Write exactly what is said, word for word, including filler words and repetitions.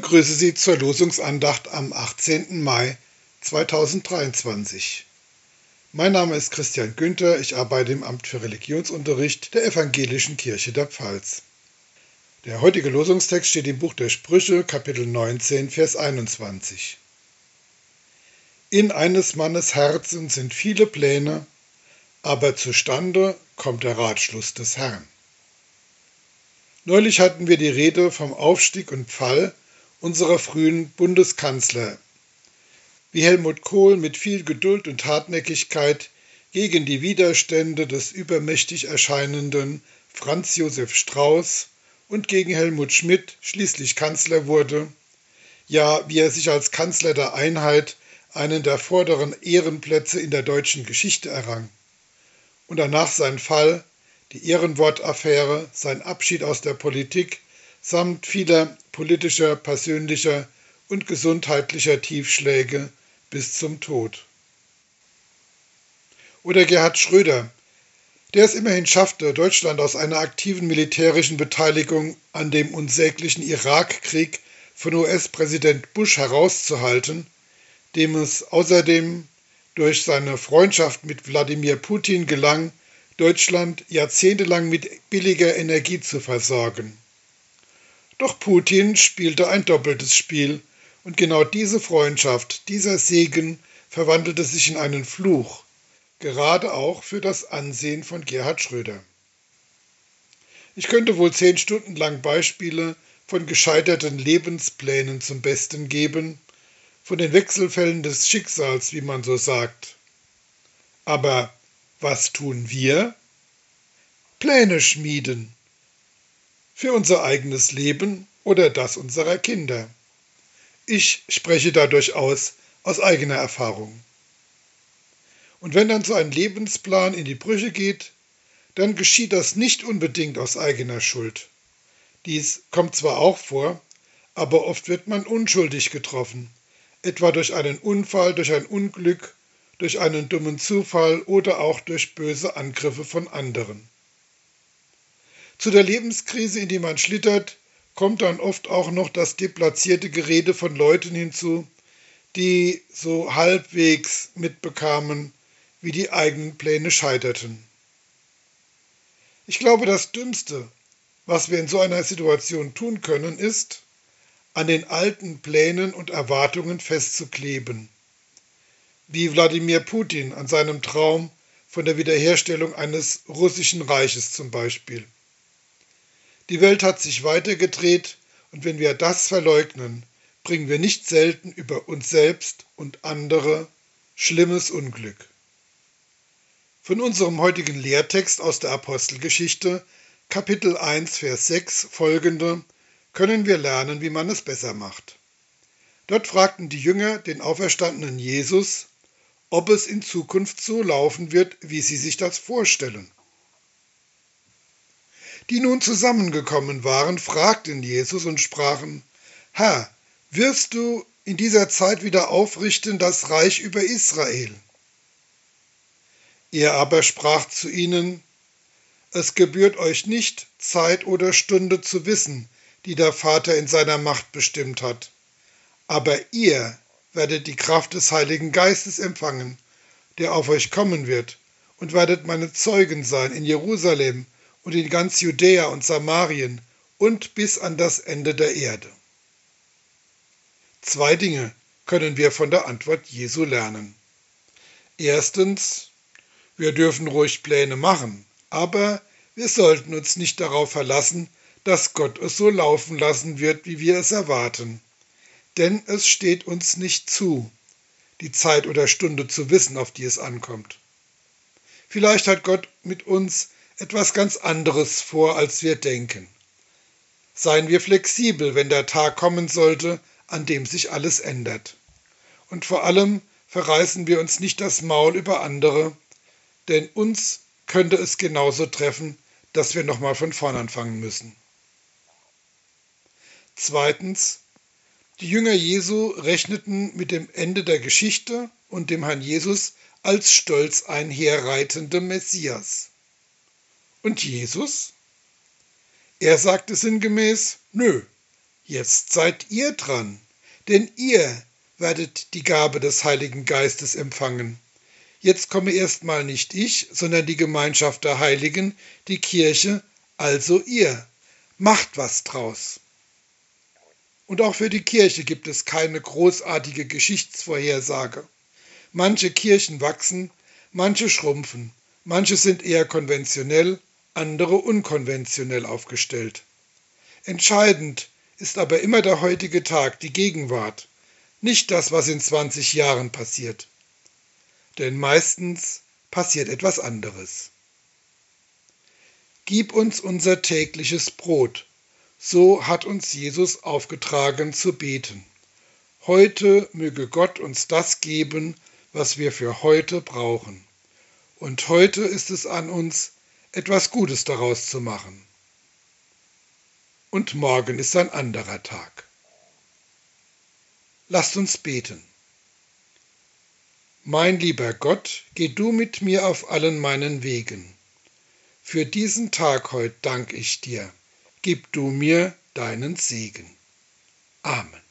begrüße Sie zur Losungsandacht am achtzehnten Mai zweitausenddreiundzwanzig. Mein Name ist Christian Günther, ich arbeite im Amt für Religionsunterricht der Evangelischen Kirche der Pfalz. Der heutige Losungstext steht im Buch der Sprüche, Kapitel neunzehn, Vers einundzwanzig. In eines Mannes Herzen sind viele Pläne, aber zustande kommt der Ratschluss des Herrn. Neulich hatten wir die Rede vom Aufstieg und Fall unserer frühen Bundeskanzler, wie Helmut Kohl mit viel Geduld und Hartnäckigkeit gegen die Widerstände des übermächtig erscheinenden Franz Josef Strauß und gegen Helmut Schmidt schließlich Kanzler wurde, ja, wie er sich als Kanzler der Einheit einen der vorderen Ehrenplätze in der deutschen Geschichte errang und danach sein Fall, die Ehrenwortaffäre, sein Abschied aus der Politik samt vieler politischer, persönlicher und gesundheitlicher Tiefschläge bis zum Tod. Oder Gerhard Schröder, der es immerhin schaffte, Deutschland aus einer aktiven militärischen Beteiligung an dem unsäglichen Irakkrieg von U S-Präsident Bush herauszuhalten, dem es außerdem durch seine Freundschaft mit Wladimir Putin gelang, Deutschland jahrzehntelang mit billiger Energie zu versorgen. Doch Putin spielte ein doppeltes Spiel und genau diese Freundschaft, dieser Segen verwandelte sich in einen Fluch, gerade auch für das Ansehen von Gerhard Schröder. Ich könnte wohl zehn Stunden lang Beispiele von gescheiterten Lebensplänen zum Besten geben, von den Wechselfällen des Schicksals, wie man so sagt. Aber was tun wir? Pläne schmieden. Für unser eigenes Leben oder das unserer Kinder. Ich spreche da durchaus aus eigener Erfahrung. Und wenn dann so ein Lebensplan in die Brüche geht, dann geschieht das nicht unbedingt aus eigener Schuld. Dies kommt zwar auch vor, aber oft wird man unschuldig getroffen, etwa durch einen Unfall, durch ein Unglück, durch einen dummen Zufall oder auch durch böse Angriffe von anderen. Zu der Lebenskrise, in die man schlittert, kommt dann oft auch noch das deplatzierte Gerede von Leuten hinzu, die so halbwegs mitbekamen, wie die eigenen Pläne scheiterten. Ich glaube, das Dümmste, was wir in so einer Situation tun können, ist, an den alten Plänen und Erwartungen festzukleben. Wie Wladimir Putin an seinem Traum von der Wiederherstellung eines russischen Reiches zum Beispiel. Die Welt hat sich weitergedreht und wenn wir das verleugnen, bringen wir nicht selten über uns selbst und andere schlimmes Unglück. Von unserem heutigen Lehrtext aus der Apostelgeschichte, Kapitel eins, Vers sechs folgende, können wir lernen, wie man es besser macht. Dort fragten die Jünger den auferstandenen Jesus, ob es in Zukunft so laufen wird, wie sie sich das vorstellen. Die nun zusammengekommen waren, fragten Jesus und sprachen, Herr, wirst du in dieser Zeit wieder aufrichten das Reich über Israel? Er aber sprach zu ihnen, es gebührt euch nicht, Zeit oder Stunde zu wissen, die der Vater in seiner Macht bestimmt hat. Aber ihr werdet die Kraft des Heiligen Geistes empfangen, der auf euch kommen wird, und werdet meine Zeugen sein in Jerusalem und in ganz Judäa und Samarien und bis an das Ende der Erde. Zwei Dinge können wir von der Antwort Jesu lernen. Erstens, wir dürfen ruhig Pläne machen, aber wir sollten uns nicht darauf verlassen, dass Gott es so laufen lassen wird, wie wir es erwarten. Denn es steht uns nicht zu, die Zeit oder Stunde zu wissen, auf die es ankommt. Vielleicht hat Gott mit uns etwas ganz anderes vor, als wir denken. Seien wir flexibel, wenn der Tag kommen sollte, an dem sich alles ändert. Und vor allem verreißen wir uns nicht das Maul über andere, denn uns könnte es genauso treffen, dass wir nochmal von vorn anfangen müssen. Zweitens, die Jünger Jesu rechneten mit dem Ende der Geschichte und dem Herrn Jesus als stolz einherreitendem Messias. Und Jesus? Er sagte sinngemäß, nö, Jetzt seid ihr dran, denn ihr werdet die Gabe des Heiligen Geistes empfangen. Jetzt komme erstmal nicht ich, sondern die Gemeinschaft der Heiligen, die Kirche, also ihr. Macht was draus. Und auch für die Kirche gibt es keine großartige Geschichtsvorhersage. Manche Kirchen wachsen, manche schrumpfen, manche sind eher konventionell, andere unkonventionell aufgestellt. Entscheidend ist aber immer der heutige Tag, die Gegenwart, nicht das, was in zwanzig Jahren passiert. Denn meistens passiert etwas anderes. Gib uns unser tägliches Brot, so hat uns Jesus aufgetragen zu beten. Heute möge Gott uns das geben, was wir für heute brauchen. Und heute ist es an uns, etwas Gutes daraus zu machen. Und morgen ist ein anderer Tag. Lasst uns beten. Mein lieber Gott, geh du mit mir auf allen meinen Wegen. Für diesen Tag heute danke ich dir. Gib du mir deinen Segen. Amen.